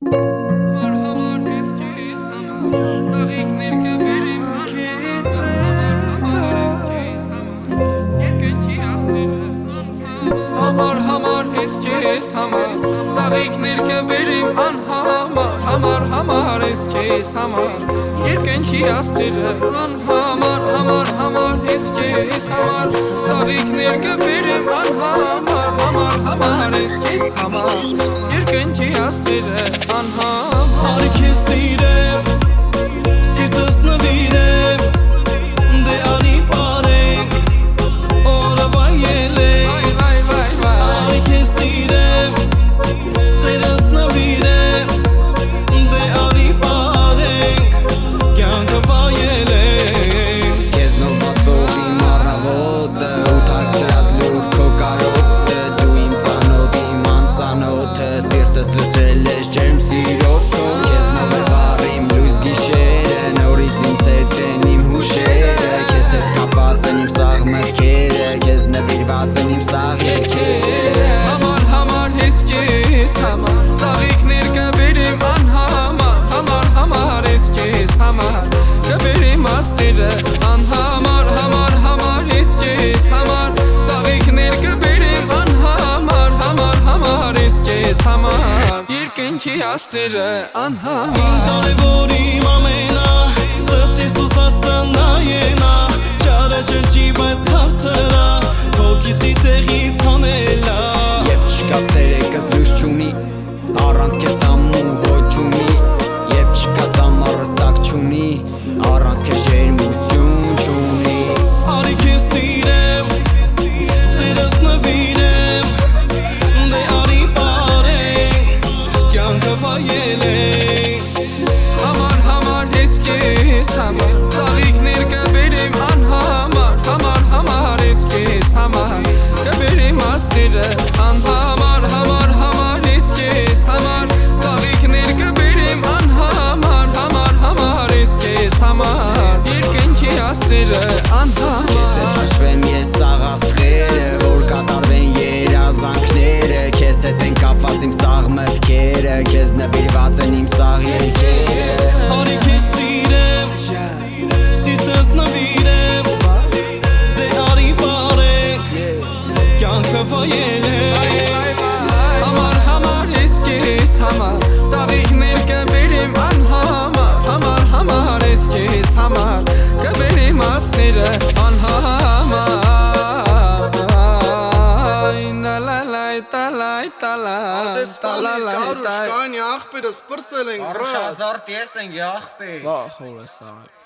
Ծաղիկներ կբերեմ անհամար ես քեզ համար երկնքի աստերը անհամար ես քեզ համար ծաղիկներ կբերեմ անհամար ես քեզ համար երկնքի աստերը անհամար քեզ սիրեմ սիրտս նվիրեմ դե արի բարենք օրվա ելենք քեզ սիրեմ սերս նվիրեմ դե արի բարենք կյանքը վայելենք Քեզ նոր բացող իմ առավոտը ու թաքցրած լուր քո կարոտը դու իմ ծանոթ իմ անծանոթը սիրտս լցրել ես ջերմ սիրով քո Քեզ նոր է վառիմ լույս գիշերը նորից ինձ հետ են իմ հուշերը Քեզ հետ կապված են իմ սաղ մտքերը Քեզ նվիրված են իմ սաղ երգերը Համար ես քեզ համար ծաղիկներ կբերեմ անհամար ես քեզ համար կբերեմ աստերը անհամար ես քեզ համար ծաղիկներ կբերեմ անհամար ես քեզ համար երկնքի աստերը անհամար կարևոր իմ ամենա սրտիս ուսածը նայենա ճարը ջրջի բայց քաղցրա հոգիսի տեղից հանելա Չկա սերեկս լույս չունի առանց քեզ համու հոչ ունի Եվ չկա սամարս տակ չունի առանց քեզ ջերմություն չունի Արի քեզ սիրեմ սերս նվիրեմ դե արի բարենք կյանքը վայելենք Համար ես քեզ համար ծաղիկներ կբերեմ անհամար ես քեզ համար կբերեմ աստերը անհամար ես քեզ համար ծաղիկներ կբերեմ անհամար ես քեզ համար երկնքի աստերը անհամար Քեզ հետ հաշվեմ ես սաղ աստղերը որ կատարվեն երազանքները Քեզ հետ են կապված իմ սաղ մտքերը Քեզ նվիրված են իմ սաղ երգերը Արի քեզ սիրեմ սիրտս նվիրեմ դե արի բարենք կյանքը վայելենք Համար ես քեզ համար ծաղիկներ կբերեմ անհամար ես քեզ համար կբերեմ աստերը անհամար Կարուշ կանի աղբերս պրծել ենք Առուշ ազարտ ես ենք աղբեր Վախ հոլես աղբ